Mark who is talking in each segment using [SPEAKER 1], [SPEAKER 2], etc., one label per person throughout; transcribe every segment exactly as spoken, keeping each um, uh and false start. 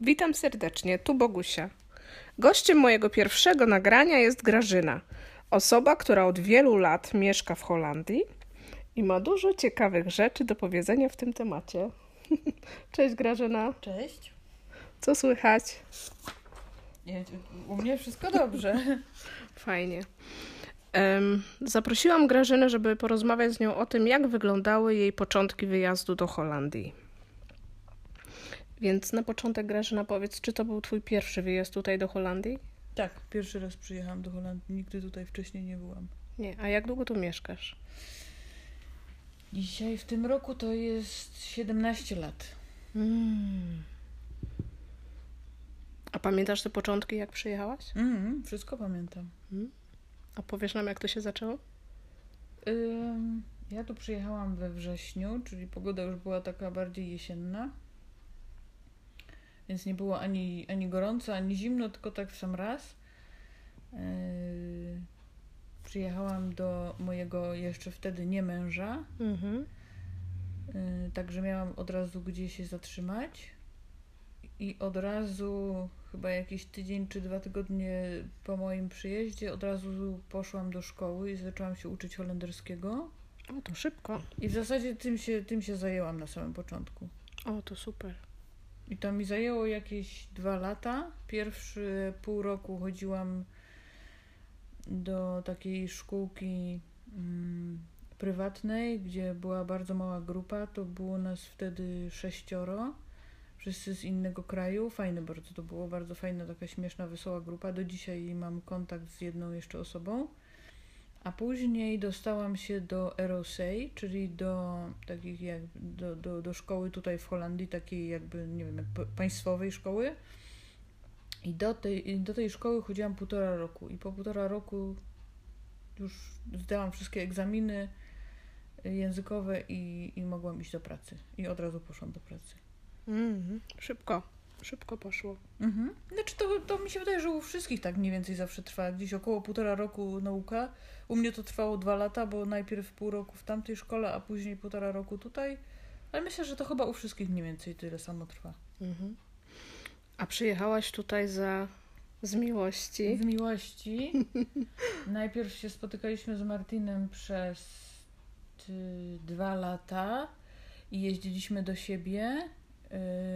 [SPEAKER 1] Witam serdecznie, tu Bogusia. Gościem mojego pierwszego nagrania jest Grażyna, osoba, która od wielu lat mieszka w Holandii i ma dużo ciekawych rzeczy do powiedzenia w tym temacie. Cześć Grażyna.
[SPEAKER 2] Cześć.
[SPEAKER 1] Co słychać?
[SPEAKER 2] Nie, u mnie wszystko dobrze.
[SPEAKER 1] Fajnie. Um, zaprosiłam Grażynę, żeby porozmawiać z nią o tym, jak wyglądały jej początki wyjazdu do Holandii. Więc na początek, Grażyna, powiedz, czy to był twój pierwszy wyjazd tutaj do Holandii?
[SPEAKER 2] Tak, pierwszy raz przyjechałam do Holandii. Nigdy tutaj wcześniej nie byłam.
[SPEAKER 1] Nie. A jak długo tu mieszkasz?
[SPEAKER 2] Dzisiaj w tym roku to jest siedemnaście lat.
[SPEAKER 1] Mm. A pamiętasz te początki, jak przyjechałaś?
[SPEAKER 2] Mm, wszystko pamiętam.
[SPEAKER 1] Mm. A powiesz nam, jak to się zaczęło?
[SPEAKER 2] Ym, ja tu przyjechałam we wrześniu, czyli pogoda już była taka bardziej jesienna. Więc nie było ani, ani gorąco, ani zimno, tylko tak w sam raz. Yy, przyjechałam do mojego jeszcze wtedy nie męża.
[SPEAKER 1] Mhm.
[SPEAKER 2] Yy, także miałam od razu gdzie się zatrzymać. I od razu, chyba jakiś tydzień czy dwa tygodnie po moim przyjeździe, od razu poszłam do szkoły i zaczęłam się uczyć holenderskiego.
[SPEAKER 1] O, to szybko.
[SPEAKER 2] I w zasadzie tym się, tym się zajęłam na samym początku.
[SPEAKER 1] O, to super.
[SPEAKER 2] I to mi zajęło jakieś dwa lata. Pierwszy pół roku chodziłam do takiej szkółki mm, prywatnej, gdzie była bardzo mała grupa. To było nas wtedy sześcioro. Wszyscy z innego kraju. Fajne bardzo to było. Bardzo fajna, taka śmieszna, wesoła grupa. Do dzisiaj mam kontakt z jedną jeszcze osobą. A później dostałam się do R O C, czyli do takich jak do, do, do szkoły tutaj w Holandii, takiej jakby, nie wiem, jak państwowej szkoły. I do tej, do tej szkoły chodziłam półtora roku. I po półtora roku już zdałam wszystkie egzaminy językowe i, i mogłam iść do pracy. I od razu poszłam do pracy.
[SPEAKER 1] Mm, szybko. Szybko poszło.
[SPEAKER 2] Mhm. Znaczy to, to mi się wydaje, że u wszystkich tak mniej więcej zawsze trwa. Gdzieś około półtora roku nauka. U mnie to trwało dwa lata, bo najpierw pół roku w tamtej szkole, a później półtora roku tutaj. Ale myślę, że to chyba u wszystkich mniej więcej tyle samo trwa.
[SPEAKER 1] Mhm. A przyjechałaś tutaj za... z miłości?
[SPEAKER 2] Z miłości. Najpierw się spotykaliśmy z Martinem przez ty, dwa lata i jeździliśmy do siebie. Yy...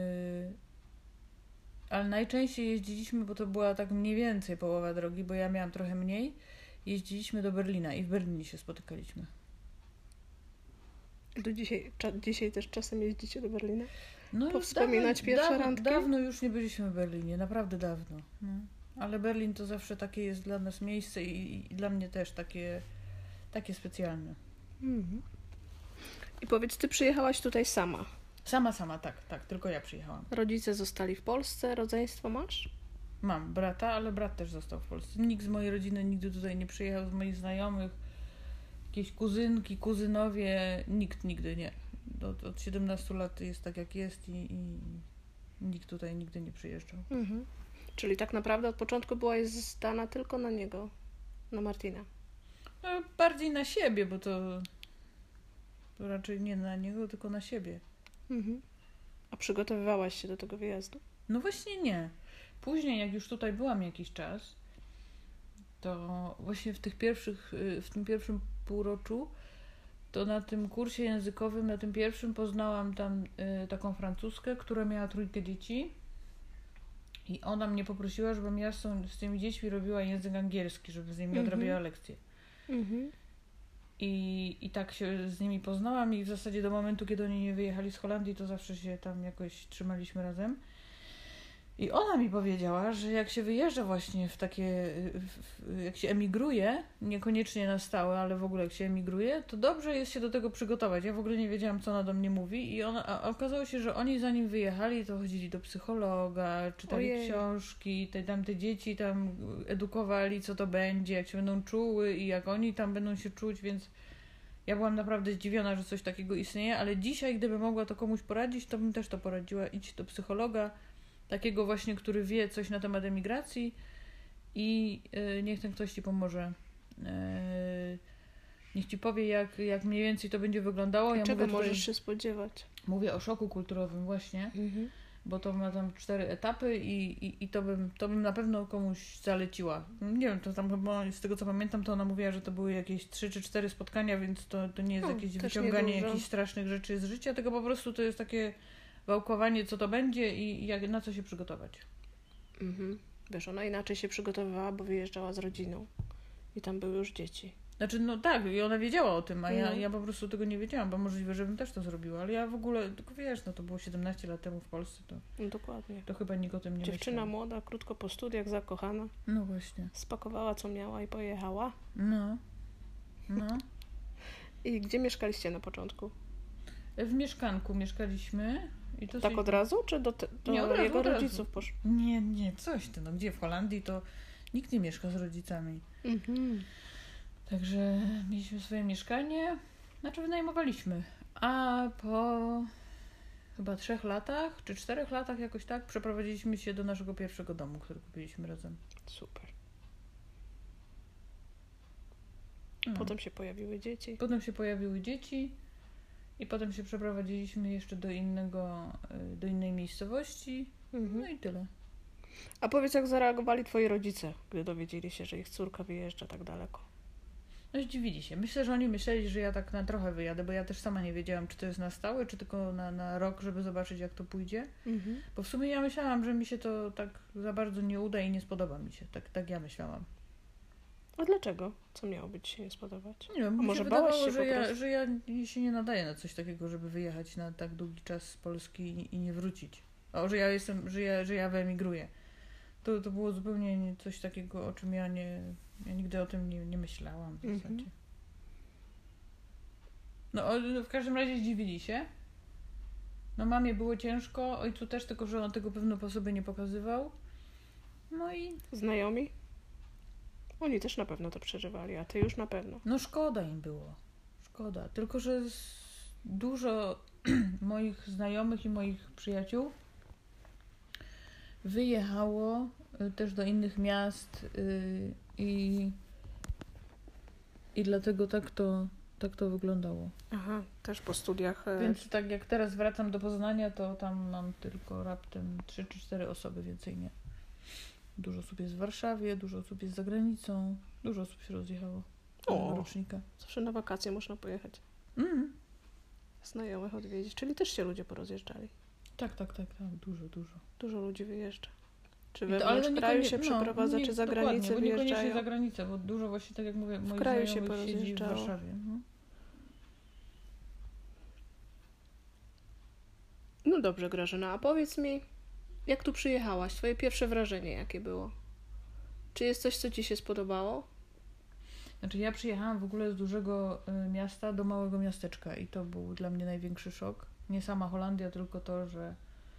[SPEAKER 2] Ale najczęściej jeździliśmy, bo to była tak mniej więcej połowa drogi, bo ja miałam trochę mniej. Jeździliśmy do Berlina i w Berlinie się spotykaliśmy.
[SPEAKER 1] Do dzisiaj, cza, dzisiaj też czasem jeździcie do Berlina?
[SPEAKER 2] No
[SPEAKER 1] Powspominać
[SPEAKER 2] dawno,
[SPEAKER 1] pierwsze
[SPEAKER 2] dawno,
[SPEAKER 1] randki?
[SPEAKER 2] Dawno już nie byliśmy w Berlinie, naprawdę dawno. No. Ale Berlin to zawsze takie jest dla nas miejsce i, i dla mnie też takie, takie specjalne.
[SPEAKER 1] Mhm. I powiedz, ty przyjechałaś tutaj sama?
[SPEAKER 2] Sama, sama, tak, tak, tylko ja przyjechałam.
[SPEAKER 1] Rodzice zostali w Polsce, rodzeństwo masz?
[SPEAKER 2] Mam brata, ale brat też został w Polsce. Nikt z mojej rodziny nigdy tutaj nie przyjechał, z moich znajomych. Jakieś kuzynki, kuzynowie, nikt nigdy nie. Od, od siedemnastu lat jest tak jak jest i, i nikt tutaj nigdy nie przyjeżdżał.
[SPEAKER 1] Mhm. Czyli tak naprawdę od początku byłaś zdana tylko na niego, na Martina.
[SPEAKER 2] No, bardziej na siebie, bo to, to raczej nie na niego, tylko na siebie.
[SPEAKER 1] Mhm. A przygotowywałaś się do tego wyjazdu?
[SPEAKER 2] No właśnie nie. Później, jak już tutaj byłam jakiś czas, to właśnie w tych pierwszych, w tym pierwszym półroczu, to na tym kursie językowym, na tym pierwszym poznałam tam y, taką Francuzkę, która miała trójkę dzieci i ona mnie poprosiła, żebym ja z, z tymi dziećmi robiła język angielski, żeby z nimi
[SPEAKER 1] Mhm.
[SPEAKER 2] odrabiała lekcje.
[SPEAKER 1] Mhm.
[SPEAKER 2] I, I tak się z nimi poznałam i w zasadzie do momentu, kiedy oni nie wyjechali z Holandii, to zawsze się tam jakoś trzymaliśmy razem. I ona mi powiedziała, że jak się wyjeżdża właśnie w takie, w, jak się emigruje, niekoniecznie na stałe, ale w ogóle jak się emigruje, to dobrze jest się do tego przygotować. Ja w ogóle nie wiedziałam, co ona do mnie mówi i ona, a okazało się, że oni zanim wyjechali, to chodzili do psychologa, czytali
[SPEAKER 1] Ojej.
[SPEAKER 2] książki, te, tam te dzieci tam edukowali, co to będzie, jak się będą czuły i jak oni tam będą się czuć, więc ja byłam naprawdę zdziwiona, że coś takiego istnieje, ale dzisiaj, gdybym mogła to komuś poradzić, to bym też to poradziła. Idź do psychologa, takiego właśnie, który wie coś na temat emigracji i yy, niech ten ktoś ci pomoże. Yy, niech ci powie, jak, jak mniej więcej to będzie wyglądało. Ja
[SPEAKER 1] Czego
[SPEAKER 2] mówię
[SPEAKER 1] możesz
[SPEAKER 2] tutaj,
[SPEAKER 1] się spodziewać?
[SPEAKER 2] mówię o szoku kulturowym właśnie,
[SPEAKER 1] Mhm.
[SPEAKER 2] bo to ma tam cztery etapy i, i, i to, bym, to bym na pewno komuś zaleciła. Nie wiem, to tam chyba z tego co pamiętam, to ona mówiła, że to były jakieś trzy czy cztery spotkania, więc to, to nie jest
[SPEAKER 1] Hmm,
[SPEAKER 2] jakieś
[SPEAKER 1] też
[SPEAKER 2] wyciąganie
[SPEAKER 1] niedużo.
[SPEAKER 2] jakichś strasznych rzeczy z życia, tylko po prostu to jest takie wałkowanie, co to będzie i jak, na co się przygotować.
[SPEAKER 1] Mhm. Wiesz, ona inaczej się przygotowywała, bo wyjeżdżała z rodziną i tam były już dzieci.
[SPEAKER 2] Znaczy, no tak, i ona wiedziała o tym, a ja,
[SPEAKER 1] No.
[SPEAKER 2] ja po prostu tego nie wiedziałam, bo możliwe, żebym też to zrobiła, ale ja w ogóle, tylko wiesz, no to było siedemnaście lat temu w Polsce, to,
[SPEAKER 1] No dokładnie.
[SPEAKER 2] to chyba nikt o tym nie
[SPEAKER 1] Dziewczyna
[SPEAKER 2] myślał.
[SPEAKER 1] młoda, krótko po studiach, zakochana,
[SPEAKER 2] No właśnie.
[SPEAKER 1] spakowała co miała i pojechała.
[SPEAKER 2] No. No.
[SPEAKER 1] I gdzie mieszkaliście na początku?
[SPEAKER 2] W mieszkanku mieszkaliśmy i to
[SPEAKER 1] Tak
[SPEAKER 2] sobie-
[SPEAKER 1] od razu, czy do, te, do
[SPEAKER 2] Nie, od razu,
[SPEAKER 1] jego
[SPEAKER 2] od razu.
[SPEAKER 1] rodziców poszło?
[SPEAKER 2] Nie, nie, coś ty, no gdzie w Holandii to nikt nie mieszka z rodzicami.
[SPEAKER 1] Mhm.
[SPEAKER 2] Także mieliśmy swoje mieszkanie, znaczy wynajmowaliśmy. A po chyba trzech latach, czy czterech latach jakoś tak, przeprowadziliśmy się do naszego pierwszego domu, który kupiliśmy razem.
[SPEAKER 1] Super.
[SPEAKER 2] No.
[SPEAKER 1] Potem się pojawiły dzieci.
[SPEAKER 2] Potem się pojawiły dzieci i potem się przeprowadziliśmy jeszcze do innego, y, do innej miejscowości.
[SPEAKER 1] Mhm.
[SPEAKER 2] No i tyle.
[SPEAKER 1] A powiedz, jak zareagowali twoi rodzice, gdy dowiedzieli się, że ich córka wyjeżdża tak daleko?
[SPEAKER 2] No zdziwili się. Myślę, że oni myśleli, że ja tak na trochę wyjadę, bo ja też sama nie wiedziałam, czy to jest na stałe, czy tylko na, na rok, żeby zobaczyć, jak to pójdzie.
[SPEAKER 1] Mhm.
[SPEAKER 2] Bo w sumie ja myślałam, że mi się to tak za bardzo nie uda i nie spodoba mi się. Tak, tak ja myślałam.
[SPEAKER 1] A dlaczego? Co miało być się nie spodobać?
[SPEAKER 2] Nie wiem,
[SPEAKER 1] A
[SPEAKER 2] mi
[SPEAKER 1] może
[SPEAKER 2] się
[SPEAKER 1] bałaś
[SPEAKER 2] wydawało,
[SPEAKER 1] się
[SPEAKER 2] że
[SPEAKER 1] po
[SPEAKER 2] ja,
[SPEAKER 1] prostu?
[SPEAKER 2] że ja się nie nadaję na coś takiego, żeby wyjechać na tak długi czas z Polski i, i nie wrócić. O, że ja jestem, że ja, że ja wyemigruję. To, to było zupełnie nie- coś takiego, o czym ja nie, ja nigdy o tym nie, nie myślałam w
[SPEAKER 1] Mhm.
[SPEAKER 2] zasadzie. No, o- w każdym razie zdziwili się. No, mamie było ciężko, ojcu też, tylko że on tego pewno po sobie nie pokazywał. No i
[SPEAKER 1] Znajomi? Oni też na pewno to przeżywali, a ty już na pewno.
[SPEAKER 2] no szkoda im było. Szkoda. Tylko że z dużo moich znajomych i moich przyjaciół wyjechało y, też do innych miast y, i, i dlatego tak to, tak to wyglądało.
[SPEAKER 1] Aha, też po studiach. e,
[SPEAKER 2] Więc tak jak teraz wracam do Poznania, to tam mam tylko raptem trzy czy cztery osoby, więcej nie. Dużo osób jest w Warszawie, dużo osób jest za granicą, dużo osób się rozjechało.
[SPEAKER 1] O.
[SPEAKER 2] O. Rocznika.
[SPEAKER 1] Zawsze na wakacje można pojechać.
[SPEAKER 2] Mm.
[SPEAKER 1] Znajomych odwiedzić, czyli też się ludzie porozjeżdżali.
[SPEAKER 2] Tak, tak, tak, tak, dużo, dużo.
[SPEAKER 1] Dużo ludzi wyjeżdża. Czy
[SPEAKER 2] I to-
[SPEAKER 1] wewnątrz
[SPEAKER 2] niekonie-
[SPEAKER 1] kraju się
[SPEAKER 2] no,
[SPEAKER 1] przeprowadza,
[SPEAKER 2] nie-
[SPEAKER 1] czy za
[SPEAKER 2] dokładnie,
[SPEAKER 1] granicę
[SPEAKER 2] bo niekoniecznie
[SPEAKER 1] wyjeżdżają?
[SPEAKER 2] za granicę, bo dużo właśnie, tak jak mówię, moich
[SPEAKER 1] kraju się
[SPEAKER 2] znajomych siedzi w
[SPEAKER 1] porozjeżdżało.
[SPEAKER 2] Warszawie. Mhm.
[SPEAKER 1] No dobrze, Grażyna, a powiedz mi, jak tu przyjechałaś? Twoje pierwsze wrażenie jakie było? Czy jest coś, co ci się spodobało?
[SPEAKER 2] Znaczy ja przyjechałam w ogóle z dużego y, miasta do małego miasteczka i to był dla mnie największy szok. Nie sama Holandia, tylko to, że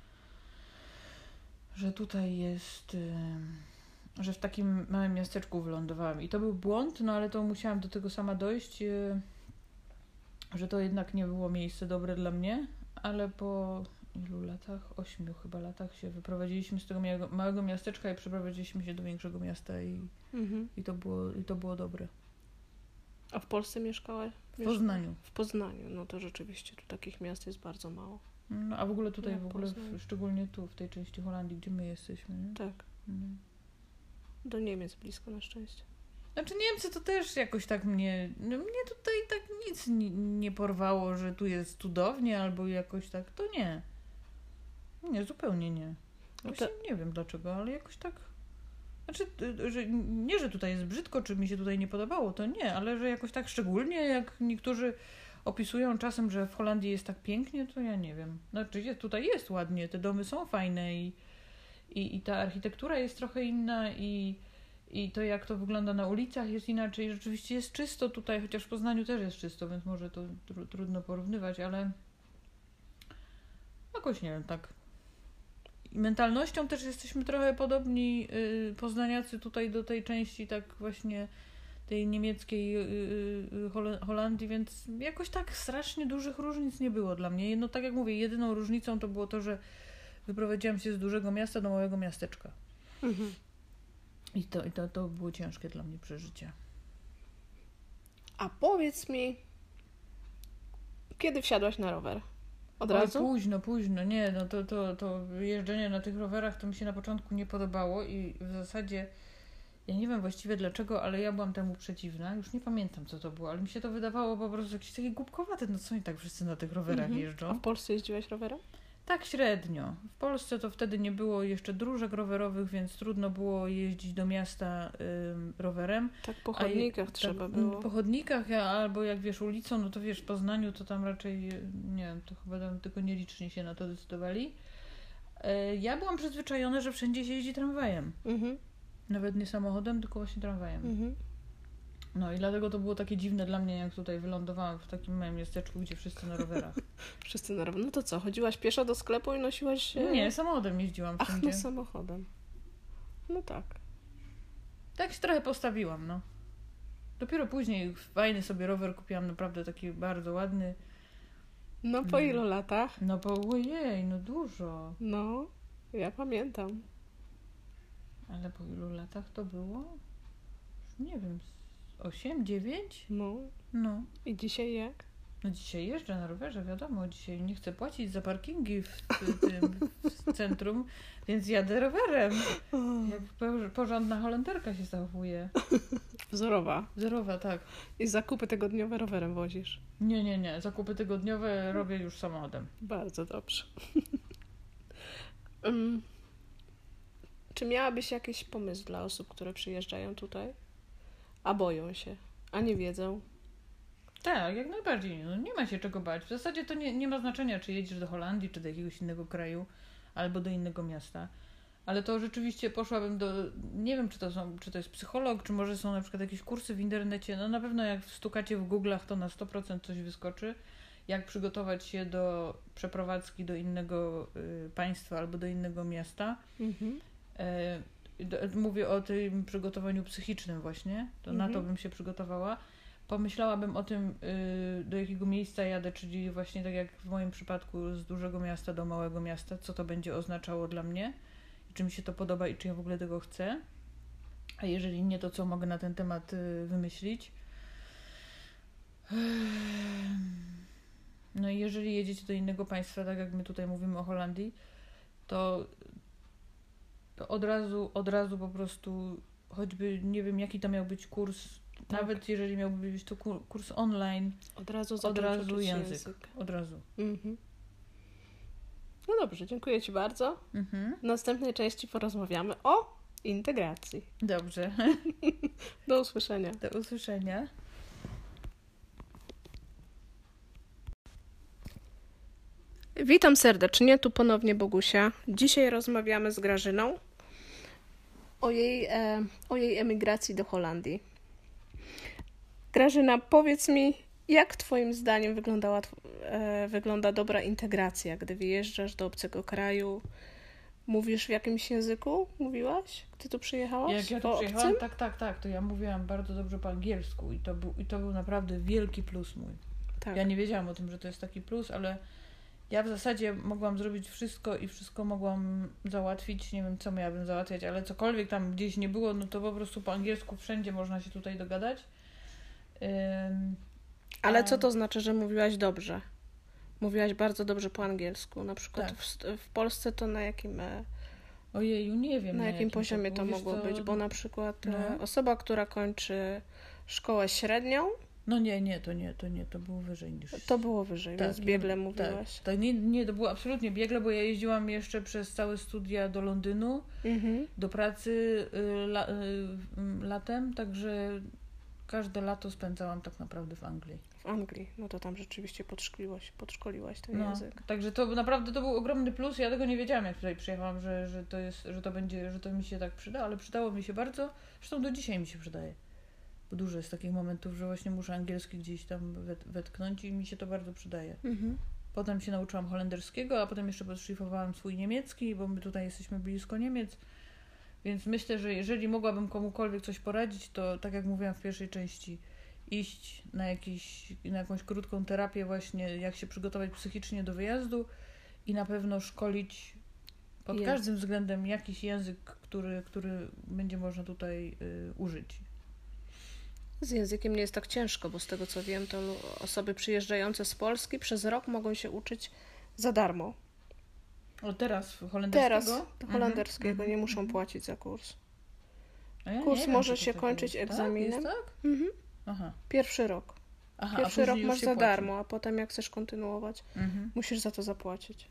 [SPEAKER 2] że tutaj jest, y, że w takim małym miasteczku wylądowałam. I to był błąd, no ale to musiałam do tego sama dojść, y, że to jednak nie było miejsce dobre dla mnie, ale po ilu latach? Ośmiu chyba latach się wyprowadziliśmy z tego małego, małego miasteczka i przeprowadziliśmy się do większego miasta i,
[SPEAKER 1] Mhm.
[SPEAKER 2] i, to, było, i to było dobre.
[SPEAKER 1] A w Polsce mieszkałaś?
[SPEAKER 2] W Poznaniu.
[SPEAKER 1] W Poznaniu, no to rzeczywiście tu takich miast jest bardzo mało.
[SPEAKER 2] No, a w ogóle tutaj,
[SPEAKER 1] Ja
[SPEAKER 2] w ogóle,
[SPEAKER 1] Poznań.
[SPEAKER 2] w, szczególnie tu, w tej części Holandii, gdzie my jesteśmy. Nie?
[SPEAKER 1] Tak,
[SPEAKER 2] No.
[SPEAKER 1] do Niemiec blisko na szczęście.
[SPEAKER 2] Znaczy Niemcy to też jakoś tak mnie, no mnie tutaj tak nic nie, nie porwało, że tu jest cudownie albo jakoś tak, to nie. Nie, zupełnie nie.
[SPEAKER 1] No
[SPEAKER 2] Właśnie nie wiem dlaczego, ale jakoś tak, znaczy, y, że nie, że tutaj jest brzydko, czy mi się tutaj nie podobało, to nie, ale że jakoś tak szczególnie, jak niektórzy opisują czasem, że w Holandii jest tak pięknie, to ja nie wiem. Znaczy jest, tutaj jest ładnie, te domy są fajne i, i, i ta architektura jest trochę inna i, i to jak to wygląda na ulicach jest inaczej. Rzeczywiście jest czysto tutaj, chociaż w Poznaniu też jest czysto, więc może to tru, trudno porównywać, ale jakoś nie wiem, tak. I mentalnością też jesteśmy trochę podobni yy, poznaniacy tutaj do tej części tak właśnie tej niemieckiej yy, yy, Hol- Holandii, więc jakoś tak strasznie dużych różnic nie było dla mnie. No tak jak mówię, jedyną różnicą to było to, że wyprowadziłam się z dużego miasta do małego miasteczka.
[SPEAKER 1] Mhm.
[SPEAKER 2] I to, i to, to było ciężkie dla mnie przeżycie.
[SPEAKER 1] A powiedz mi, kiedy wsiadłaś na rower? Od
[SPEAKER 2] Oj,
[SPEAKER 1] razu?
[SPEAKER 2] późno, późno. Nie, no to, to, to jeżdżenie na tych rowerach to mi się na początku nie podobało i w zasadzie ja nie wiem właściwie dlaczego, ale ja byłam temu przeciwna. Już nie pamiętam, co to było, ale mi się to wydawało po prostu jakieś takie głupkowate. No co oni tak wszyscy na tych rowerach
[SPEAKER 1] Mhm.
[SPEAKER 2] jeżdżą?
[SPEAKER 1] A w Polsce jeździłaś rowerem?
[SPEAKER 2] Tak średnio. W Polsce to wtedy nie było jeszcze dróżek rowerowych, więc trudno było jeździć do miasta ym, rowerem.
[SPEAKER 1] Tak po
[SPEAKER 2] A je-
[SPEAKER 1] chodnikach
[SPEAKER 2] tak,
[SPEAKER 1] trzeba
[SPEAKER 2] mm,
[SPEAKER 1] było.
[SPEAKER 2] Po chodnikach, a- albo jak wiesz ulicą, no to wiesz w Poznaniu to tam raczej, y, nie wiem, to chyba tam tylko nieliczni się na to decydowali. E, Ja byłam przyzwyczajona, że wszędzie się jeździ tramwajem.
[SPEAKER 1] Mhm.
[SPEAKER 2] Nawet nie samochodem, tylko właśnie tramwajem.
[SPEAKER 1] Mhm.
[SPEAKER 2] No i dlatego to było takie dziwne dla mnie, jak tutaj wylądowałam w takim małym miasteczku, gdzie wszyscy na rowerach.
[SPEAKER 1] Wszyscy na rower. No to co, chodziłaś pieszo do sklepu i nosiłaś... e,
[SPEAKER 2] Nie, samochodem jeździłam
[SPEAKER 1] Ach,
[SPEAKER 2] wszędzie.
[SPEAKER 1] no samochodem. No tak.
[SPEAKER 2] Tak się trochę postawiłam, no. Dopiero później fajny sobie rower kupiłam, naprawdę taki bardzo ładny.
[SPEAKER 1] No po
[SPEAKER 2] Mm.
[SPEAKER 1] ilu latach?
[SPEAKER 2] No bo ojej, no dużo.
[SPEAKER 1] No, ja pamiętam.
[SPEAKER 2] Ale po ilu latach to było? Już nie wiem, z osiem, dziewięć?
[SPEAKER 1] No.
[SPEAKER 2] No.
[SPEAKER 1] I dzisiaj jak?
[SPEAKER 2] No dzisiaj jeżdżę na rowerze, wiadomo, dzisiaj nie chcę płacić za parkingi w, w, tym, w centrum, więc jadę rowerem. Jak po- porządna Holenderka się zachowuje.
[SPEAKER 1] Wzorowa.
[SPEAKER 2] Zerowa, tak.
[SPEAKER 1] I zakupy tygodniowe rowerem wozisz.
[SPEAKER 2] Nie, nie, nie. Zakupy tygodniowe robię już samochodem.
[SPEAKER 1] Bardzo dobrze. um, czy miałabyś jakiś pomysł dla osób, które przyjeżdżają tutaj, a boją się, a nie wiedzą?
[SPEAKER 2] Tak, jak najbardziej. No, nie ma się czego bać. W zasadzie to nie, nie ma znaczenia, czy jedziesz do Holandii, czy do jakiegoś innego kraju, albo do innego miasta. Ale to rzeczywiście poszłabym do... Nie wiem, czy to, są, czy to jest psycholog, czy może są na przykład jakieś kursy w internecie. No na pewno jak stukacie w Google'ach, to na sto procent coś wyskoczy. Jak przygotować się do przeprowadzki do innego y, państwa albo do innego miasta.
[SPEAKER 1] Mhm.
[SPEAKER 2] E, do, mówię o tym przygotowaniu psychicznym właśnie. To na to
[SPEAKER 1] Mhm.
[SPEAKER 2] bym się przygotowała. Pomyślałabym o tym, y, do jakiego miejsca jadę, czyli właśnie tak jak w moim przypadku z dużego miasta do małego miasta, co to będzie oznaczało dla mnie, i czy mi się to podoba i czy ja w ogóle tego chcę. A jeżeli nie, to co mogę na ten temat y, wymyślić. No i jeżeli jedziecie do innego państwa, tak jak my tutaj mówimy o Holandii, to, to od razu, od razu po prostu, choćby nie wiem jaki to miał być kurs,
[SPEAKER 1] Tak.
[SPEAKER 2] nawet jeżeli miałby być to kur- kurs online,
[SPEAKER 1] Od razu
[SPEAKER 2] od
[SPEAKER 1] zacząć
[SPEAKER 2] razu
[SPEAKER 1] uczyć
[SPEAKER 2] język.
[SPEAKER 1] język.
[SPEAKER 2] Od razu.
[SPEAKER 1] Mhm. No dobrze, dziękuję Ci bardzo.
[SPEAKER 2] Mhm.
[SPEAKER 1] W następnej części porozmawiamy o integracji.
[SPEAKER 2] Dobrze.
[SPEAKER 1] Do usłyszenia.
[SPEAKER 2] Do usłyszenia.
[SPEAKER 1] Witam serdecznie, tu ponownie Bogusia. Dzisiaj rozmawiamy z Grażyną o jej, e, o jej emigracji do Holandii. Grażyna, powiedz mi, jak Twoim zdaniem wyglądała, e, wygląda dobra integracja, gdy wyjeżdżasz do obcego kraju? Mówisz w jakimś języku? Mówiłaś, gdy tu przyjechałaś?
[SPEAKER 2] Jak ja tu
[SPEAKER 1] Po
[SPEAKER 2] przyjechałam,
[SPEAKER 1] obcym?
[SPEAKER 2] tak, tak, tak, to ja mówiłam bardzo dobrze po angielsku i to był, i to był naprawdę wielki plus mój.
[SPEAKER 1] Tak.
[SPEAKER 2] Ja nie wiedziałam o tym, że to jest taki plus, ale ja w zasadzie mogłam zrobić wszystko i wszystko mogłam załatwić. Nie wiem, co miałabym załatwiać, ale cokolwiek tam gdzieś nie było, no to po prostu po angielsku wszędzie można się tutaj dogadać. Ym,
[SPEAKER 1] Ale
[SPEAKER 2] a-
[SPEAKER 1] co to znaczy, że mówiłaś dobrze? Mówiłaś bardzo dobrze po angielsku. Na przykład
[SPEAKER 2] Tak.
[SPEAKER 1] w, w Polsce to na jakim, e,
[SPEAKER 2] Ojeju, nie wiem.
[SPEAKER 1] na jakim poziomie to
[SPEAKER 2] było. Wiesz
[SPEAKER 1] mogło
[SPEAKER 2] co,
[SPEAKER 1] być? Bo na przykład e,
[SPEAKER 2] no.
[SPEAKER 1] osoba, która kończy szkołę średnią,
[SPEAKER 2] No nie, nie, to nie, to nie, to było wyżej niż...
[SPEAKER 1] to było wyżej,
[SPEAKER 2] Tak,
[SPEAKER 1] więc
[SPEAKER 2] nie-
[SPEAKER 1] biegle mówiłaś.
[SPEAKER 2] Tak, tak nie, nie, to było absolutnie biegle, bo ja jeździłam jeszcze przez całe studia do Londynu,
[SPEAKER 1] Mhm.
[SPEAKER 2] do pracy y, la, y, y, latem, także każde lato spędzałam tak naprawdę w Anglii.
[SPEAKER 1] W Anglii, no to tam rzeczywiście podszkoliłaś, podszkoliłaś ten
[SPEAKER 2] No,
[SPEAKER 1] język.
[SPEAKER 2] także to naprawdę to był ogromny plus. Ja tego nie wiedziałam, jak tutaj przyjechałam, że, że to jest, że to będzie, że to mi się tak przyda, ale przydało mi się bardzo. Zresztą do dzisiaj mi się przydaje. Bo dużo jest takich momentów, że właśnie muszę angielski gdzieś tam wet, wetknąć i mi się to bardzo przydaje.
[SPEAKER 1] Mhm.
[SPEAKER 2] Potem się nauczyłam holenderskiego, a potem jeszcze podszlifowałam swój niemiecki, bo my tutaj jesteśmy blisko Niemiec. Więc myślę, że jeżeli mogłabym komukolwiek coś poradzić, to tak jak mówiłam w pierwszej części, iść na, jakiś, na jakąś krótką terapię właśnie, jak się przygotować psychicznie do wyjazdu i na pewno szkolić pod
[SPEAKER 1] Język.
[SPEAKER 2] każdym względem jakiś język, który, który będzie można tutaj y, użyć.
[SPEAKER 1] Z językiem nie jest tak ciężko, bo z tego co wiem, to lu- osoby przyjeżdżające z Polski przez rok mogą się uczyć za darmo.
[SPEAKER 2] O, teraz holenderskiego?
[SPEAKER 1] Teraz holenderskiego
[SPEAKER 2] Mhm.
[SPEAKER 1] nie muszą
[SPEAKER 2] Mhm.
[SPEAKER 1] płacić za kurs.
[SPEAKER 2] A ja
[SPEAKER 1] Kurs
[SPEAKER 2] nie wiem,
[SPEAKER 1] może
[SPEAKER 2] czy to
[SPEAKER 1] się
[SPEAKER 2] tak
[SPEAKER 1] kończyć
[SPEAKER 2] jest.
[SPEAKER 1] egzaminem.
[SPEAKER 2] Tak? Jest tak?
[SPEAKER 1] Mhm.
[SPEAKER 2] Aha.
[SPEAKER 1] Pierwszy rok.
[SPEAKER 2] Aha,
[SPEAKER 1] Pierwszy
[SPEAKER 2] a
[SPEAKER 1] rok
[SPEAKER 2] później już
[SPEAKER 1] masz
[SPEAKER 2] się
[SPEAKER 1] za
[SPEAKER 2] płaci.
[SPEAKER 1] darmo, a potem jak chcesz kontynuować,
[SPEAKER 2] Mhm.
[SPEAKER 1] musisz za to zapłacić.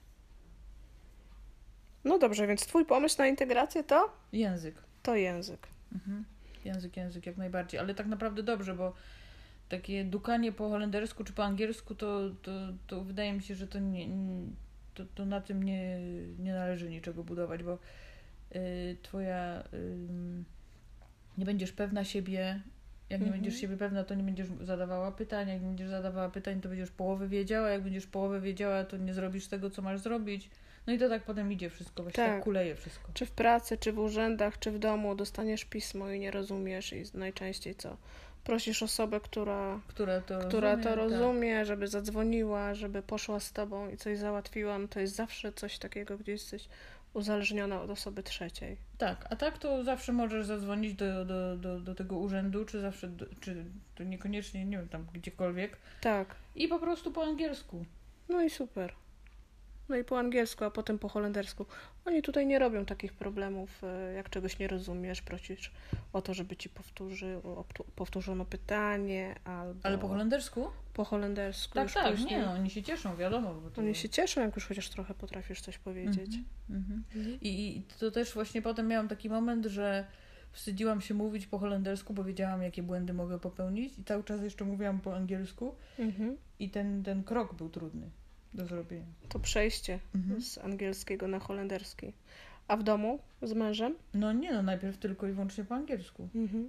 [SPEAKER 1] No dobrze, więc twój pomysł na integrację to?
[SPEAKER 2] Język.
[SPEAKER 1] To język.
[SPEAKER 2] Mhm. Język, język, jak najbardziej. Ale tak naprawdę dobrze, bo takie dukanie po holendersku czy po angielsku, to, to, to wydaje mi się, że to, nie, nie- to, to na tym nie, nie należy niczego budować, bo y, twoja y, nie będziesz pewna siebie. Jak nie
[SPEAKER 1] Mhm.
[SPEAKER 2] będziesz siebie pewna, to nie będziesz zadawała pytań. Jak nie będziesz zadawała pytań, to będziesz połowę wiedziała. Jak będziesz połowę wiedziała, to nie zrobisz tego, co masz zrobić. No i to tak potem idzie wszystko, właśnie tak,
[SPEAKER 1] Tak.
[SPEAKER 2] kuleje wszystko.
[SPEAKER 1] Czy w pracy, czy w urzędach, czy w domu dostaniesz pismo i nie rozumiesz i najczęściej co? Prosisz osobę, która,
[SPEAKER 2] Która to
[SPEAKER 1] która
[SPEAKER 2] rozumie,
[SPEAKER 1] to
[SPEAKER 2] tak.
[SPEAKER 1] rozumie, żeby zadzwoniła, żeby poszła z tobą i coś załatwiła. No to jest zawsze coś takiego, gdzie jesteś uzależniona od osoby trzeciej.
[SPEAKER 2] Tak, a tak to zawsze możesz zadzwonić do, do, do, do tego urzędu, czy zawsze, do, czy to niekoniecznie, nie wiem, tam gdziekolwiek
[SPEAKER 1] Tak.
[SPEAKER 2] i po prostu po angielsku.
[SPEAKER 1] No i super. No i po angielsku, a potem po holendersku. Oni tutaj nie robią takich problemów, e, jak czegoś nie rozumiesz, prosisz o to, żeby ci powtórzy, obtu- powtórzono pytanie, albo
[SPEAKER 2] Ale po holendersku?
[SPEAKER 1] po holendersku
[SPEAKER 2] Tak,
[SPEAKER 1] już
[SPEAKER 2] tak,
[SPEAKER 1] później.
[SPEAKER 2] nie, no, oni się cieszą, wiadomo. Bo to...
[SPEAKER 1] Oni się cieszą, jak już chociaż trochę potrafisz coś powiedzieć.
[SPEAKER 2] Mhm, mhm. I, I to też właśnie potem miałam taki moment, że wstydziłam się mówić po holendersku, bo wiedziałam, jakie błędy mogę popełnić i cały czas jeszcze mówiłam po angielsku
[SPEAKER 1] Mhm.
[SPEAKER 2] i ten, ten krok był trudny do zrobienia.
[SPEAKER 1] To przejście
[SPEAKER 2] Mhm.
[SPEAKER 1] z angielskiego na holenderski. A w domu z mężem?
[SPEAKER 2] No nie, no najpierw tylko i wyłącznie po angielsku.
[SPEAKER 1] Mhm.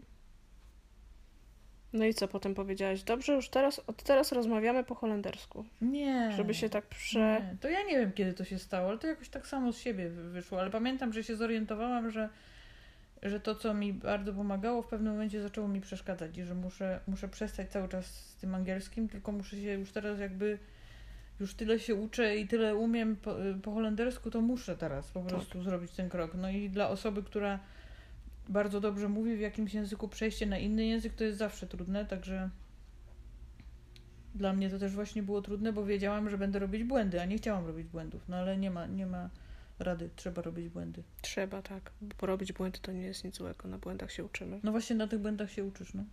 [SPEAKER 1] No i co potem powiedziałaś? Dobrze, już teraz, od teraz rozmawiamy po holendersku.
[SPEAKER 2] Nie.
[SPEAKER 1] Żeby się tak prze...
[SPEAKER 2] Nie. To ja nie wiem, kiedy to się stało, ale to jakoś tak samo z siebie wy- wyszło. Ale pamiętam, że się zorientowałam, że, że to, co mi bardzo pomagało, w pewnym momencie zaczęło mi przeszkadzać i że muszę, muszę przestać cały czas z tym angielskim, tylko muszę się już teraz jakby... Już tyle się uczę i tyle umiem po, po holendersku, to muszę teraz po prostu zrobić ten krok. No i dla osoby, która bardzo dobrze mówi w jakimś języku, przejście na inny język to jest zawsze trudne, także dla mnie to też właśnie było trudne, bo wiedziałam, że będę robić błędy, a nie chciałam robić błędów. No ale nie ma, nie ma rady, trzeba robić błędy.
[SPEAKER 1] Trzeba, tak. Bo porobić błędy to nie jest nic złego. Na błędach się uczymy.
[SPEAKER 2] No właśnie na tych błędach się uczysz, no.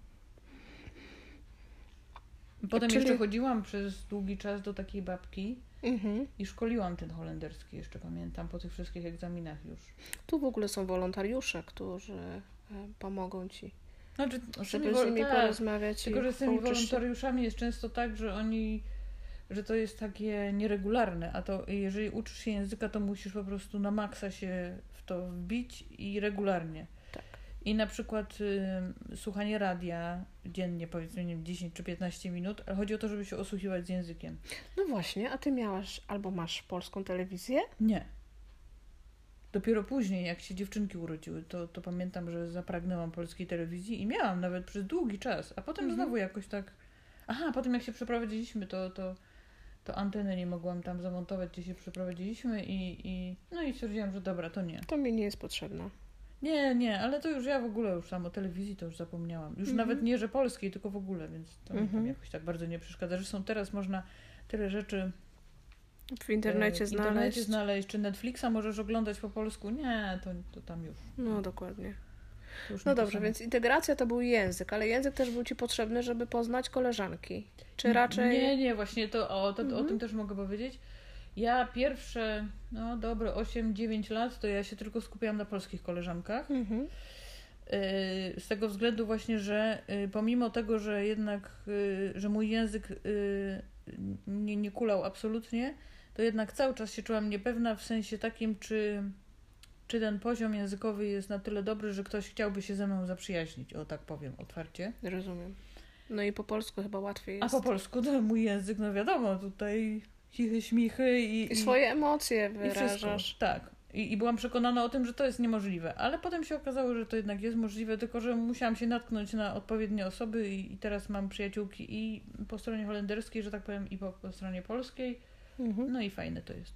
[SPEAKER 2] Potem
[SPEAKER 1] Czyli-
[SPEAKER 2] jeszcze chodziłam przez długi czas do takiej babki
[SPEAKER 1] Mhm.
[SPEAKER 2] i szkoliłam ten holenderski, jeszcze pamiętam, po tych wszystkich egzaminach już.
[SPEAKER 1] Tu w ogóle są wolontariusze, którzy e, pomogą ci,
[SPEAKER 2] Znaczy,
[SPEAKER 1] żeby z nimi
[SPEAKER 2] tak,
[SPEAKER 1] porozmawiać
[SPEAKER 2] tylko
[SPEAKER 1] i
[SPEAKER 2] że z tymi
[SPEAKER 1] pouczysz się.
[SPEAKER 2] wolontariuszami jest często tak, że oni, że to jest takie nieregularne, a to jeżeli uczysz się języka, to musisz po prostu na maksa się w to wbić i regularnie.
[SPEAKER 1] Tak.
[SPEAKER 2] I na przykład y, słuchanie radia dziennie, powiedzmy, nie wiem, dziesięć czy piętnaście minut, ale chodzi o to, żeby się osłuchiwać z językiem.
[SPEAKER 1] No właśnie, a ty miałaś albo masz polską telewizję?
[SPEAKER 2] Nie. Dopiero później, jak się dziewczynki urodziły, to, to pamiętam, że zapragnęłam polskiej telewizji i miałam nawet przez długi czas, a potem
[SPEAKER 1] Mhm.
[SPEAKER 2] znowu jakoś tak... Aha, potem jak się przeprowadziliśmy, to, to, to antenę nie mogłam tam zamontować, gdzie się przeprowadziliśmy i, i no i stwierdziłam, że dobra, to nie.
[SPEAKER 1] To mi nie jest potrzebna.
[SPEAKER 2] Nie, nie, ale to już ja w ogóle już tam o telewizji to już zapomniałam. Już
[SPEAKER 1] Mhm.
[SPEAKER 2] nawet nie, że polskiej, tylko w ogóle, więc to mi tam
[SPEAKER 1] Mhm.
[SPEAKER 2] jakoś tak bardzo nie przeszkadza. Zresztą teraz można tyle rzeczy
[SPEAKER 1] W internecie
[SPEAKER 2] e, w
[SPEAKER 1] znaleźć.
[SPEAKER 2] internecie znaleźć, czy Netflixa możesz oglądać po polsku. Nie, to, to tam już.
[SPEAKER 1] No dokładnie.
[SPEAKER 2] To już
[SPEAKER 1] No
[SPEAKER 2] nie to
[SPEAKER 1] dobrze,
[SPEAKER 2] samo.
[SPEAKER 1] więc integracja to był język, ale język też był ci potrzebny, żeby poznać koleżanki. Czy raczej...
[SPEAKER 2] Nie, nie, właśnie to, o, to, to, o
[SPEAKER 1] Mhm.
[SPEAKER 2] tym też mogę powiedzieć. Ja pierwsze, no dobre, osiem dziewięć lat, to ja się tylko skupiałam na polskich koleżankach.
[SPEAKER 1] Mhm.
[SPEAKER 2] Yy, Z tego względu właśnie, że yy, pomimo tego, że jednak, yy, że mój język yy, nie, nie kulał absolutnie, to jednak cały czas się czułam niepewna w sensie takim, czy, czy ten poziom językowy jest na tyle dobry, że ktoś chciałby się ze mną zaprzyjaźnić, o tak powiem otwarcie.
[SPEAKER 1] Rozumiem. No i po polsku chyba łatwiej
[SPEAKER 2] A
[SPEAKER 1] jest.
[SPEAKER 2] po polsku to mój język, no wiadomo, tutaj chichy, śmichy i,
[SPEAKER 1] I swoje emocje
[SPEAKER 2] i wszystko.
[SPEAKER 1] wyrażasz.
[SPEAKER 2] Tak. I, I byłam przekonana o tym, że to jest niemożliwe. Ale potem się okazało, że to jednak jest możliwe, tylko że musiałam się natknąć na odpowiednie osoby i, i teraz mam przyjaciółki i po stronie holenderskiej, że tak powiem, i po, po stronie polskiej.
[SPEAKER 1] Mhm.
[SPEAKER 2] No i fajne to jest.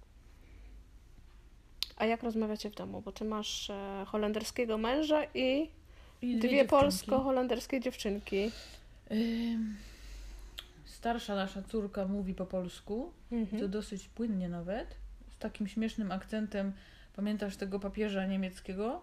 [SPEAKER 1] A jak rozmawiacie w domu? Bo ty masz e, holenderskiego męża i
[SPEAKER 2] I
[SPEAKER 1] dwie
[SPEAKER 2] dziewczynki.
[SPEAKER 1] polsko-holenderskie dziewczynki.
[SPEAKER 2] Ym, starsza nasza córka mówi po polsku,
[SPEAKER 1] Mhm.
[SPEAKER 2] to dosyć płynnie nawet, z takim śmiesznym akcentem. Pamiętasz tego papieża niemieckiego,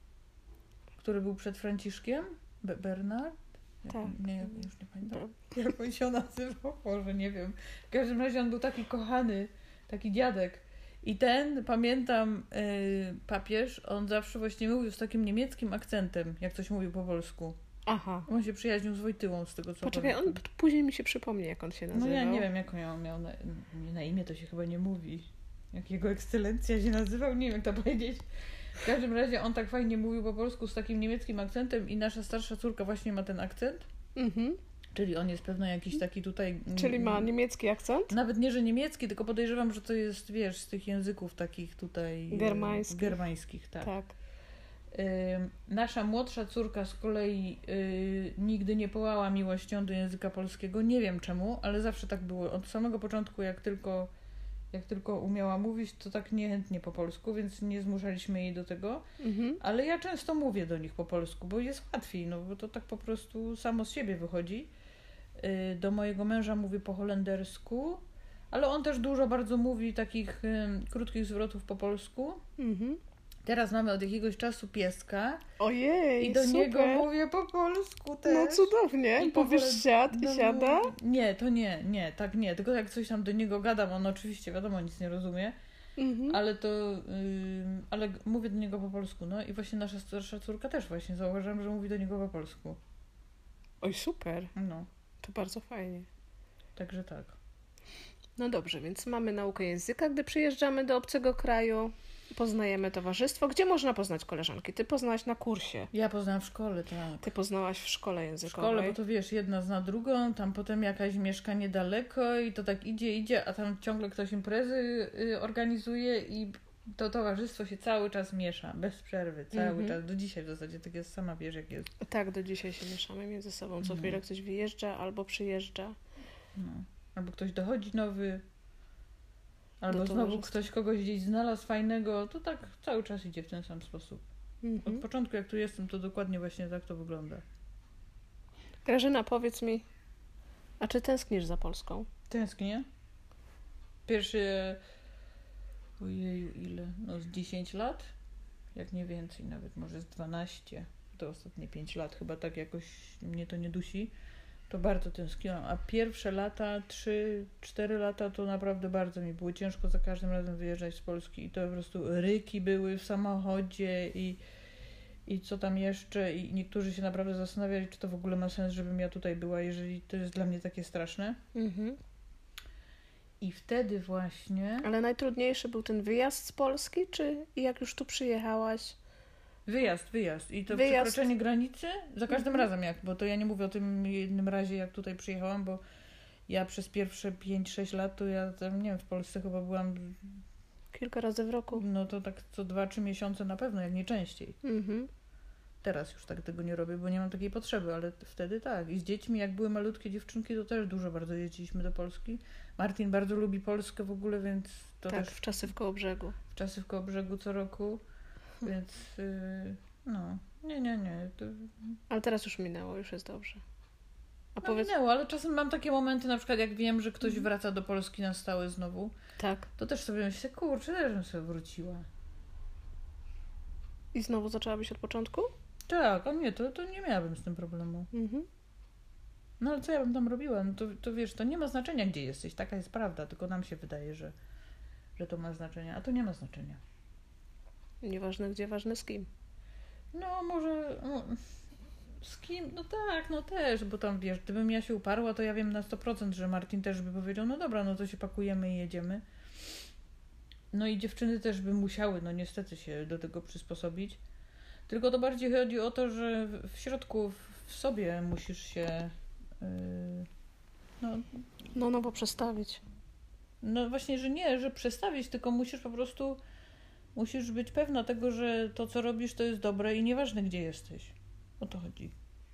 [SPEAKER 2] który był przed Franciszkiem? Be- Bernard?
[SPEAKER 1] Tak.
[SPEAKER 2] Nie, już nie pamiętam. Jak on się nazywał? Może nie wiem. W każdym razie on był taki kochany, taki dziadek. I ten, pamiętam, yy, papież, on zawsze właśnie mówił z takim niemieckim akcentem, jak coś mówił po polsku.
[SPEAKER 1] Aha.
[SPEAKER 2] On się przyjaźnił z Wojtyłą, z tego co
[SPEAKER 1] Poczekaj, on
[SPEAKER 2] pamiętam.
[SPEAKER 1] p- później mi się przypomni, jak on się
[SPEAKER 2] No
[SPEAKER 1] nazywał.
[SPEAKER 2] ja nie wiem, jak on miał, miał na, na imię, to się chyba nie mówi. Jak jego ekscelencja się nazywał, nie wiem jak to powiedzieć. W każdym razie on tak fajnie mówił po polsku z takim niemieckim akcentem i nasza starsza córka właśnie ma ten akcent.
[SPEAKER 1] Mhm.
[SPEAKER 2] Czyli on jest pewno jakiś taki tutaj...
[SPEAKER 1] Czyli ma niemiecki akcent?
[SPEAKER 2] Nawet nie, że niemiecki, tylko podejrzewam, że to jest, wiesz, z tych języków takich tutaj... e,
[SPEAKER 1] Germańskich.
[SPEAKER 2] Germańskich, tak.
[SPEAKER 1] Tak.
[SPEAKER 2] Ym, nasza młodsza córka z kolei y, nigdy nie połała miłością do języka polskiego. Nie wiem czemu, ale zawsze tak było. Od samego początku, jak tylko, jak tylko umiała mówić, to tak niechętnie po polsku, więc nie zmuszaliśmy jej do tego.
[SPEAKER 1] Mhm.
[SPEAKER 2] Ale ja często mówię do nich po polsku, bo jest łatwiej, no bo to tak po prostu samo z siebie wychodzi. Y, do mojego męża mówię po holendersku, ale on też dużo bardzo mówi takich y, krótkich zwrotów po polsku.
[SPEAKER 1] Mhm.
[SPEAKER 2] Teraz mamy od jakiegoś czasu pieska
[SPEAKER 1] Ojej,
[SPEAKER 2] i do
[SPEAKER 1] super.
[SPEAKER 2] niego mówię po polsku też.
[SPEAKER 1] No cudownie.
[SPEAKER 2] I
[SPEAKER 1] Powiesz
[SPEAKER 2] powolę-
[SPEAKER 1] siad i
[SPEAKER 2] no,
[SPEAKER 1] siada?
[SPEAKER 2] Nie, to nie, nie, tak nie. Tylko jak coś tam do niego gadam, on oczywiście wiadomo nic nie rozumie,
[SPEAKER 1] Mhm.
[SPEAKER 2] ale to, ym, ale g- mówię do niego po polsku, no i właśnie nasza starsza córka też właśnie zauważyłam, że mówi do niego po polsku.
[SPEAKER 1] Oj, super.
[SPEAKER 2] No,
[SPEAKER 1] To bardzo fajnie.
[SPEAKER 2] także tak.
[SPEAKER 1] No dobrze, więc mamy naukę języka, gdy przyjeżdżamy do obcego kraju. Poznajemy towarzystwo. Gdzie można poznać koleżanki? Ty poznałaś na kursie.
[SPEAKER 2] Ja poznałam w szkole, tak.
[SPEAKER 1] Ty poznałaś w szkole
[SPEAKER 2] W
[SPEAKER 1] językowej.
[SPEAKER 2] szkole, bo to wiesz, jedna zna drugą, tam potem jakaś mieszka niedaleko i to tak idzie, idzie, a tam ciągle ktoś imprezy y, organizuje i to towarzystwo się cały czas miesza, bez przerwy, cały
[SPEAKER 1] Mhm.
[SPEAKER 2] czas, do dzisiaj w zasadzie, tak jest, sama wiesz jak jest.
[SPEAKER 1] Tak, do dzisiaj się mieszamy między sobą. Co
[SPEAKER 2] Mhm.
[SPEAKER 1] chwilę ktoś wyjeżdża albo przyjeżdża.
[SPEAKER 2] No. Albo ktoś dochodzi nowy, albo
[SPEAKER 1] Do
[SPEAKER 2] znowu
[SPEAKER 1] towarzystwa.
[SPEAKER 2] ktoś kogoś gdzieś znalazł fajnego, to tak cały czas idzie w ten sam sposób. Od
[SPEAKER 1] Mhm.
[SPEAKER 2] początku jak tu jestem, to dokładnie właśnie tak to wygląda.
[SPEAKER 1] Grażyna, powiedz mi, a czy tęsknisz za Polską?
[SPEAKER 2] Tęsknię. Pierwszy, ojeju, ile? No z dziesięć lat? Jak nie więcej, nawet może z dwanaście. To ostatnie pięć lat chyba tak jakoś mnie to nie dusi. To bardzo tęskniłam. A pierwsze lata, trzy cztery lata, to naprawdę bardzo mi było ciężko za każdym razem wyjeżdżać z Polski. I to po prostu ryki były w samochodzie i, i co tam jeszcze. I niektórzy się naprawdę zastanawiali, czy to w ogóle ma sens, żebym ja tutaj była, jeżeli to jest dla mnie takie straszne.
[SPEAKER 1] Mhm.
[SPEAKER 2] I wtedy właśnie...
[SPEAKER 1] Ale najtrudniejszy był ten wyjazd z Polski, czy jak już tu przyjechałaś?
[SPEAKER 2] Wyjazd, wyjazd. I to
[SPEAKER 1] Wyjazd.
[SPEAKER 2] przekroczenie granicy za każdym
[SPEAKER 1] Mhm.
[SPEAKER 2] razem jak, bo to ja nie mówię o tym jednym razie, jak tutaj przyjechałam, bo ja przez pierwsze pięć sześć lat to ja tam, nie wiem, w Polsce chyba byłam,
[SPEAKER 1] Kilka razy w roku.
[SPEAKER 2] no to tak co dwa trzy miesiące na pewno, jak nie częściej.
[SPEAKER 1] Mhm.
[SPEAKER 2] Teraz już tak tego nie robię, bo nie mam takiej potrzeby, ale wtedy tak. I z dziećmi, jak były malutkie dziewczynki, to też dużo bardzo jeździliśmy do Polski. Martin bardzo lubi Polskę w ogóle, więc to
[SPEAKER 1] Tak,
[SPEAKER 2] też
[SPEAKER 1] w czasy w Kołobrzegu.
[SPEAKER 2] w czasy w Kołobrzegu co roku, więc yy, no, nie, nie, nie. To...
[SPEAKER 1] Ale teraz już minęło, już jest dobrze. A
[SPEAKER 2] No
[SPEAKER 1] powiedz...
[SPEAKER 2] minęło, ale czasem mam takie momenty, na przykład jak wiem, że ktoś
[SPEAKER 1] Mhm.
[SPEAKER 2] wraca do Polski na stałe znowu,
[SPEAKER 1] Tak.
[SPEAKER 2] to też sobie myślę, kurczę, też bym sobie wróciła.
[SPEAKER 1] I znowu zaczęłabyś od początku?
[SPEAKER 2] Tak, a nie, to, to nie miałabym z tym problemu.
[SPEAKER 1] Mhm.
[SPEAKER 2] No ale co ja bym tam robiła? No to, to wiesz, to nie ma znaczenia, gdzie jesteś, taka jest prawda, tylko nam się wydaje, że, że to ma znaczenie, a to nie ma znaczenia.
[SPEAKER 1] Nieważne gdzie, ważne z kim.
[SPEAKER 2] No może... No, z kim? No tak, no też, bo tam wiesz, gdybym ja się uparła, to ja wiem na sto procent, że Martin też by powiedział, no dobra, no to się pakujemy i jedziemy. No i dziewczyny też by musiały, no niestety się do tego przysposobić. Tylko to bardziej chodzi o to, że w- w środku, w- w sobie musisz się... Yy, no,
[SPEAKER 1] No, no, bo przestawić.
[SPEAKER 2] no właśnie, że nie, że przestawić, tylko musisz po prostu... Musisz być pewna tego, że to, co robisz, to jest dobre i nieważne, gdzie jesteś. O to chodzi.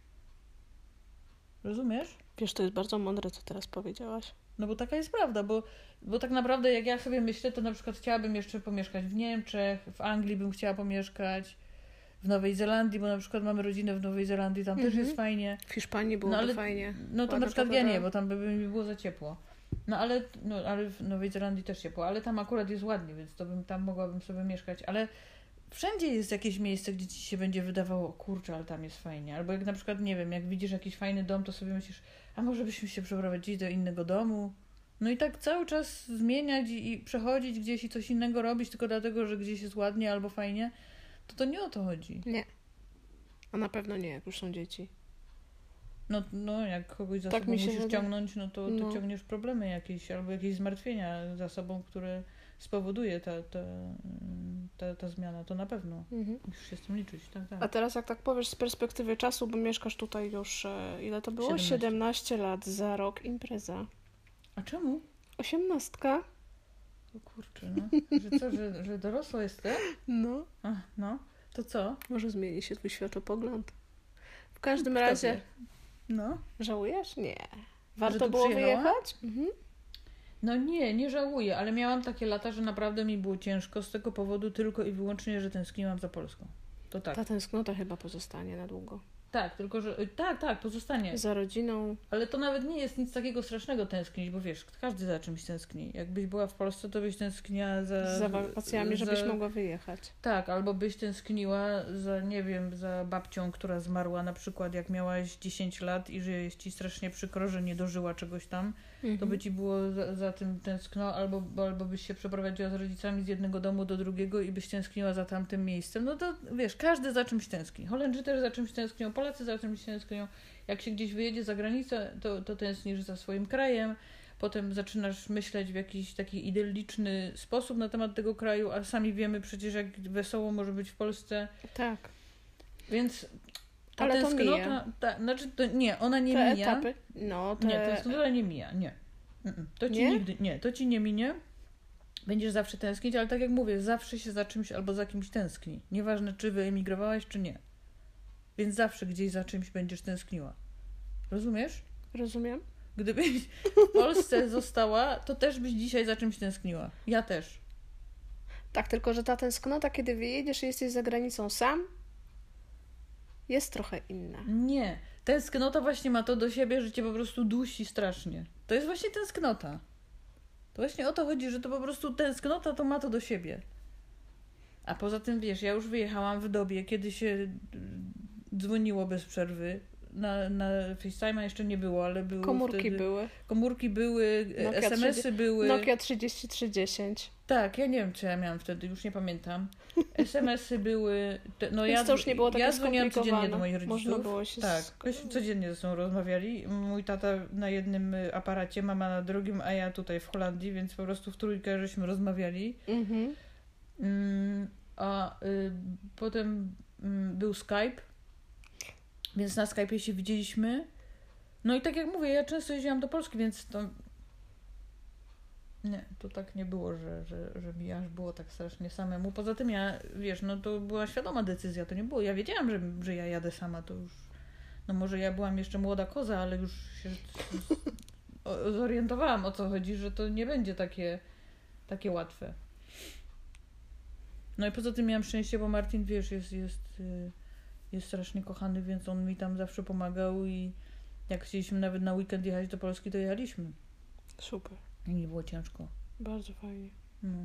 [SPEAKER 2] Rozumiesz?
[SPEAKER 1] Wiesz, to jest bardzo mądre, co teraz powiedziałaś.
[SPEAKER 2] No bo taka jest prawda, bo, bo tak naprawdę jak ja sobie myślę, to na przykład chciałabym jeszcze pomieszkać w Niemczech, w Anglii bym chciała pomieszkać, w Nowej Zelandii, bo na przykład mamy rodzinę w Nowej Zelandii, tam
[SPEAKER 1] Mhm.
[SPEAKER 2] też jest fajnie.
[SPEAKER 1] W Hiszpanii byłoby
[SPEAKER 2] No, ale,
[SPEAKER 1] fajnie.
[SPEAKER 2] No to
[SPEAKER 1] Ładna
[SPEAKER 2] na przykład
[SPEAKER 1] pogoda.
[SPEAKER 2] ja nie, bo tam by mi było za ciepło. No ale, no ale w Nowej Zelandii też ciepło, ale tam akurat jest ładnie, więc to bym tam mogłabym sobie mieszkać, ale wszędzie jest jakieś miejsce, gdzie ci się będzie wydawało, o kurczę, ale tam jest fajnie. Albo jak na przykład, nie wiem, jak widzisz jakiś fajny dom, to sobie myślisz, a może byśmy się przeprowadzili do innego domu? No i tak cały czas zmieniać i, i przechodzić gdzieś i coś innego robić, tylko dlatego, że gdzieś jest ładnie albo fajnie, to to nie o to chodzi.
[SPEAKER 1] Nie. A na pewno nie, jak już są dzieci.
[SPEAKER 2] No, no jak kogoś za
[SPEAKER 1] Tak
[SPEAKER 2] sobą
[SPEAKER 1] mi się
[SPEAKER 2] musisz
[SPEAKER 1] wydaje.
[SPEAKER 2] ciągnąć, no to, to
[SPEAKER 1] No.
[SPEAKER 2] ciągniesz problemy jakieś albo jakieś zmartwienia za sobą, które spowoduje ta, ta, ta, ta zmiana, to na pewno.
[SPEAKER 1] Mhm.
[SPEAKER 2] Musisz się z tym liczyć, tak, tak.
[SPEAKER 1] A teraz jak tak powiesz z perspektywy czasu, bo mieszkasz tutaj już, e, ile to było?
[SPEAKER 2] siedemnaście.
[SPEAKER 1] siedemnaście lat, za rok impreza.
[SPEAKER 2] A czemu?
[SPEAKER 1] Osiemnastka?
[SPEAKER 2] O kurczę, no. Że co, że, że dorosła jesteś?
[SPEAKER 1] No.
[SPEAKER 2] Ach, no. To co?
[SPEAKER 1] Może zmieni się twój światopogląd. W każdym
[SPEAKER 2] Kto
[SPEAKER 1] razie...
[SPEAKER 2] wie? No.
[SPEAKER 1] Żałujesz? Nie.
[SPEAKER 2] Że
[SPEAKER 1] Warto
[SPEAKER 2] tu
[SPEAKER 1] było
[SPEAKER 2] przyjechałam?
[SPEAKER 1] wyjechać? Mhm.
[SPEAKER 2] No nie, nie żałuję, ale miałam takie lata, że naprawdę mi było ciężko z tego powodu tylko i wyłącznie, że tęskniłam za Polską. To tak.
[SPEAKER 1] Ta tęsknota chyba pozostanie na długo.
[SPEAKER 2] Tak, tylko że... Tak, tak, pozostanie.
[SPEAKER 1] Za rodziną.
[SPEAKER 2] Ale to nawet nie jest nic takiego strasznego tęsknić, bo wiesz, każdy za czymś tęskni. Jakbyś była w Polsce, to byś tęskniła za...
[SPEAKER 1] Za wakacjami,
[SPEAKER 2] za-
[SPEAKER 1] żebyś mogła wyjechać.
[SPEAKER 2] Tak, albo byś tęskniła za, nie wiem, za babcią, która zmarła na przykład jak miałaś dziesięć lat i że jest ci strasznie przykro, że nie dożyła czegoś tam,
[SPEAKER 1] Mhm.
[SPEAKER 2] to by ci było za, za tym tęskno, albo, albo byś się przeprowadziła z rodzicami z jednego domu do drugiego i byś tęskniła za tamtym miejscem. No to wiesz, każdy za czymś tęskni. Holendrzy też za czymś tęsknią, Polacy za czymś tęsknią. Jak się gdzieś wyjedzie za granicę, to, to tęsknisz za swoim krajem. Potem zaczynasz myśleć w jakiś taki idylliczny sposób na temat tego kraju, a sami wiemy przecież, jak wesoło może być w Polsce.
[SPEAKER 1] Tak.
[SPEAKER 2] Więc ta
[SPEAKER 1] Ale to
[SPEAKER 2] tęsknota,
[SPEAKER 1] mija.
[SPEAKER 2] ta, znaczy to nie, ona nie
[SPEAKER 1] Te
[SPEAKER 2] mija.
[SPEAKER 1] etapy. No, te...
[SPEAKER 2] Nie, tęsknota nie mija, nie. Mm-mm. To ci
[SPEAKER 1] Nie?
[SPEAKER 2] nigdy, nie, to ci nie minie. Będziesz zawsze tęsknić, ale tak jak mówię, zawsze się za czymś albo za kimś tęskni. Nieważne, czy wyemigrowałaś, czy nie. Więc zawsze gdzieś za czymś będziesz tęskniła. Rozumiesz?
[SPEAKER 1] Rozumiem.
[SPEAKER 2] Gdybyś w Polsce została, to też byś dzisiaj za czymś tęskniła. Ja też.
[SPEAKER 1] Tak, tylko że ta tęsknota, kiedy wyjedziesz i jesteś za granicą sam, jest trochę inna.
[SPEAKER 2] Nie. Tęsknota właśnie ma to do siebie, że cię po prostu dusi strasznie. To jest właśnie tęsknota. To właśnie o to chodzi, że to po prostu tęsknota to ma to do siebie. A poza tym, wiesz, ja już wyjechałam w dobie, kiedy się y, dzwoniło bez przerwy. Na, na FaceTime'a jeszcze nie było, ale były
[SPEAKER 1] Komórki
[SPEAKER 2] wtedy...
[SPEAKER 1] były.
[SPEAKER 2] Komórki były,
[SPEAKER 1] Nokia
[SPEAKER 2] es em esy
[SPEAKER 1] trzydzieści
[SPEAKER 2] były.
[SPEAKER 1] Nokia trzydzieści trzy dziesięć.
[SPEAKER 2] Tak, ja nie wiem, co ja miałam wtedy, już nie pamiętam. es em esy były... Te, no
[SPEAKER 1] Więc
[SPEAKER 2] ja,
[SPEAKER 1] to już nie było takie
[SPEAKER 2] ja dzwoniłam codziennie do
[SPEAKER 1] skomplikowane.
[SPEAKER 2] moich rodziców.
[SPEAKER 1] Można było się
[SPEAKER 2] Tak,
[SPEAKER 1] sk-
[SPEAKER 2] myśmy codziennie ze sobą rozmawiali. Mój tata na jednym y, aparacie, mama na drugim, a ja tutaj w Holandii, więc po prostu w trójkę żeśmy rozmawiali.
[SPEAKER 1] Mhm.
[SPEAKER 2] Mm, a y, potem mm, był Skype, więc na Skype'ie się widzieliśmy. No i tak jak mówię, ja często jeździłam do Polski, więc to... Nie, to tak nie było, że, że, że mi aż było tak strasznie samemu. Poza tym ja, wiesz, no to była świadoma decyzja, to nie było. Ja wiedziałam, że, że ja jadę sama, to już... No może ja byłam jeszcze młoda koza, ale już się o- zorientowałam, o co chodzi, że to nie będzie takie, takie łatwe. No i poza tym miałam szczęście, bo Martin, wiesz, jest, jest, y, jest strasznie kochany, więc on mi tam zawsze pomagał i jak chcieliśmy nawet na weekend jechać do Polski, to jechaliśmy.
[SPEAKER 1] Super.
[SPEAKER 2] I nie było ciężko.
[SPEAKER 1] Bardzo fajnie.
[SPEAKER 2] No.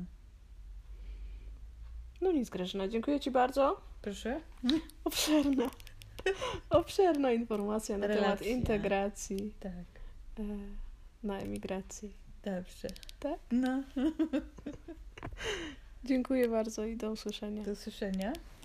[SPEAKER 1] No nic, Grażyna, dziękuję Ci bardzo.
[SPEAKER 2] Proszę?
[SPEAKER 1] Obszerna. Obszerna informacja na temat
[SPEAKER 2] Relacja.
[SPEAKER 1] integracji
[SPEAKER 2] Tak.
[SPEAKER 1] e, na emigracji.
[SPEAKER 2] Dobrze.
[SPEAKER 1] Tak?
[SPEAKER 2] No.
[SPEAKER 1] Dziękuję bardzo i do usłyszenia.
[SPEAKER 2] Do usłyszenia.